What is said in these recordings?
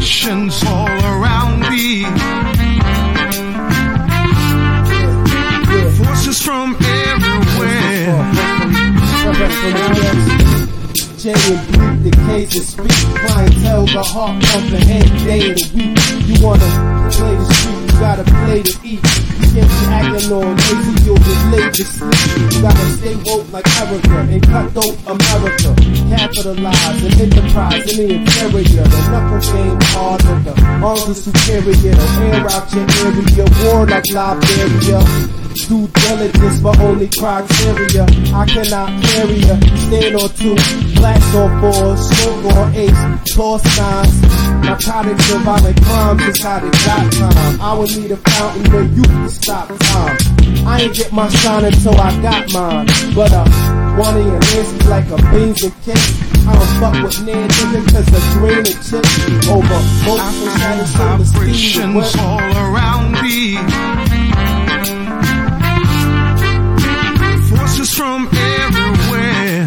vibrations all around me. Forces from everywhere. J and bleep, the cage and speak. Clientele, the heart pumping every day of the week. You wanna play the street, you gotta play to eat. You can't be acting on lazy, you'll get laid to sleep. You gotta stay woke like Erica and cut throat America. Capitalize and enterprise in the interior. The knuckle game harder, the arms are superior. The air out your area, war like Liberia. Due diligence for only criteria. I cannot carry ya. Stand on two, blast on four, smoke on ace, toss signs. Narcotics and violent crimes is how they got time. I would need a fountain where you can stop time. I ain't get my shine until I got mine. But one of your hands like a beans and cake. I don't fuck with Nan nigga cause the green and chips over most vibrations all around me. Forces from everywhere.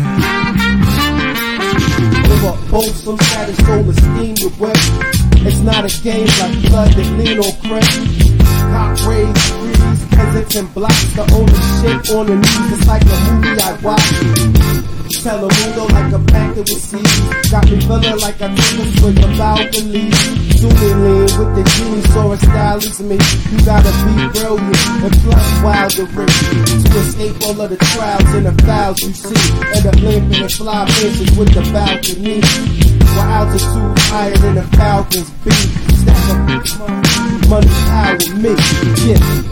Over both some status, soul, esteem, your web. It's not a game like blood that lean on crest. Cop raised, freeze, peasants and blocks. The only shit on the news, it's like a movie I watch. Telemundo like a packet with seeds. Got me feeling like I took a swig of balcony. Zooming lean with the genie, so a style is me. You gotta be brilliant and plus wild and rich to escape all of the trials and the fouls you see. End up limping and fly benches with the balcony. While altitude higher than the Falcons beat. Stack up money high with me. Yeah.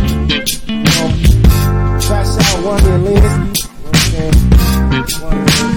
Crash out, one in Linsky.